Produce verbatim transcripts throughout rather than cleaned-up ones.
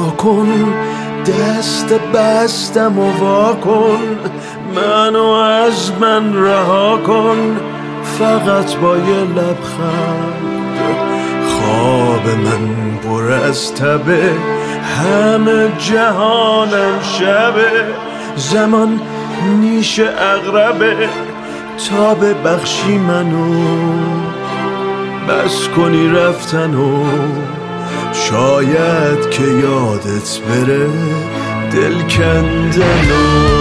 کن، دست بستم و وا کن، منو از من رها کن، فقط با یه لبخند. خواب من پر از تبه، همه جهانم شبه، زمان نیش اغربه، تا ببخشی منو، بس کنی رفتنو، شاید که یادت بره دل کندنو.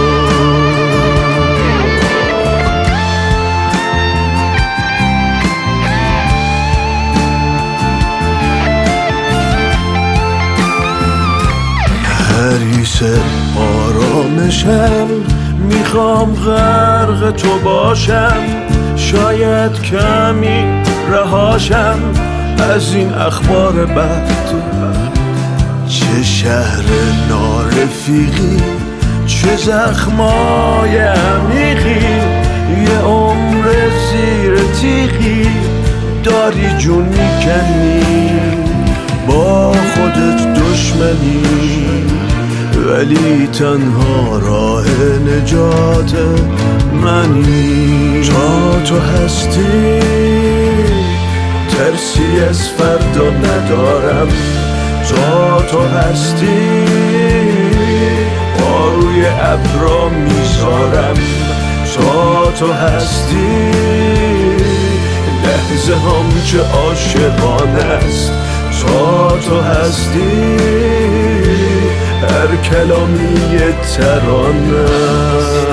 حریص آرامشم، میخوام غرق تو باشم، شاید کمی رهاشم از این اخبار بد. چه شهر نارفیقی، چه زخمای عمیقی، یه عمر زیر تیغی داری جون میکنی، با خودت دشمنی، ولی تنها راه نجات منی. تا تو هستی ترسی از فردا ندارم، تا تو هستی پاروی ابرا میذارم، تا تو هستی لحظه هم چه عاشقانه است، تا تو هستی هر کلامی ترانه است.